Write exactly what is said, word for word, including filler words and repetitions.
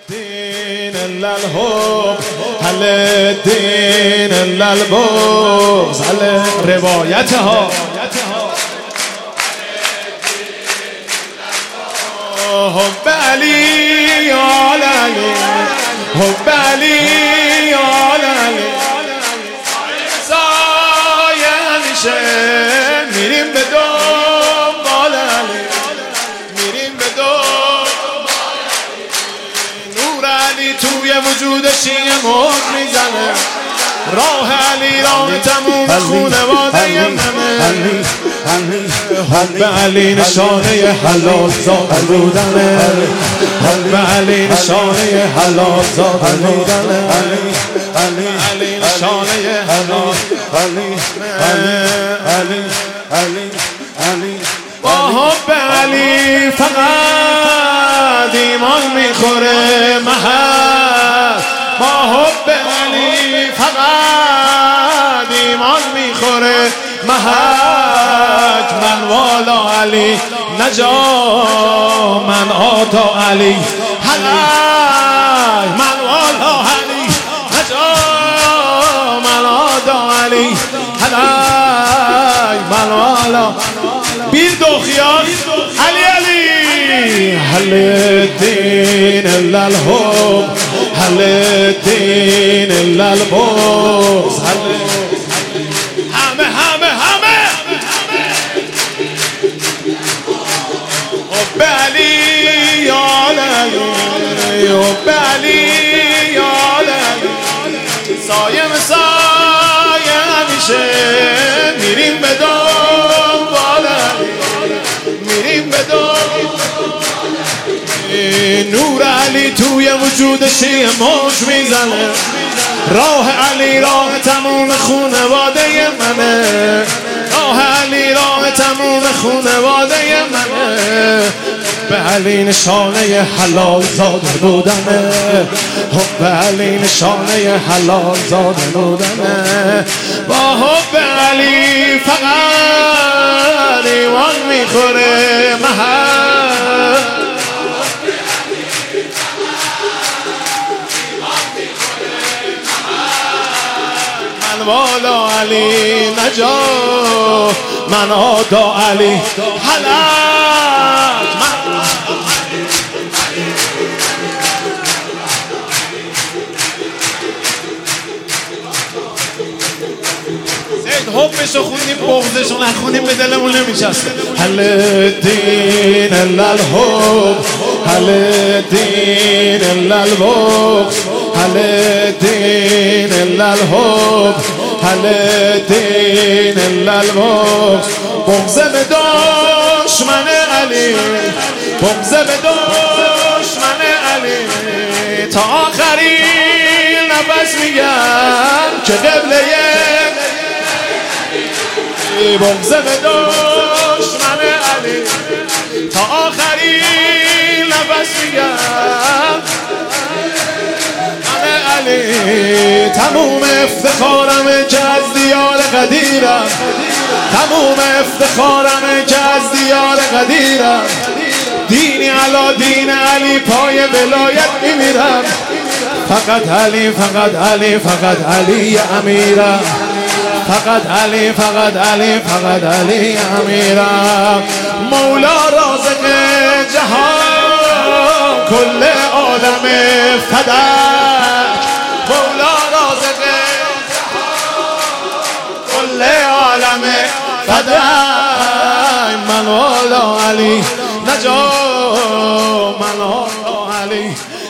الدين إلا الحب هل الدين إلا البغض هل روایتها حب علی آل علی حب علی آل علی سایه همیشه میریم به دنبال علی میریم به دنبال نور علی توی وجودش یه موج میزنه راه علی راه تموم خونواده منه حب علی نشانه حلال زاد بودنه حب علی نشانه حلال زاد بودنه علی نشانه حلال با حب علی فقط ایمان میخوره محل با حب علی فقط ایمان میخوره محک من والا علی نجا من آتا علی حلای من والا علی نجا من آتا علی حلای من والا بیر دوخیان علی علی هل الدین الا الحب هل الدین الا البغض همه همه همه حب علی آل علی حب علی آل علی سایه مسایه همیشه میریم به دنبال علی میریم به دنبال نور علی توی وجودش یه موج میزنه راه علی راه تموم خونواده منه راه علی راه تموم خونواده منه به علی نشانه حلال زاده بودنه حب علی نشانه حلال زاده بودنه با حب علی فقط ایمان میخوره محل من والا علی نجا من آدا علی حلق من زید حبشو خونیم بغضشو نخونیم به دلمون نمیچسته هل الدین الا الحب هل الدین الا البغض هل الدین الا الحب هل الدین الا البغض بغض به دشمن علی بغض به دشمن علی تا آخرین نفس میگم که قبله بغض به دشمن علی تا آخرین نفس میگم علی تموم افتخارم که از دیار قدیرم تموم افتخارم که از دیار قدیرم دینی علا دین علی پای ولایت میمیرم فقط علی فقط علی فقط علی امیرم فقط علی فقط علی فقط علی امیرم مولا رازق جهان کل عالم فدک مولا رازق کل عالم فدک من والا علی نجا من والا علی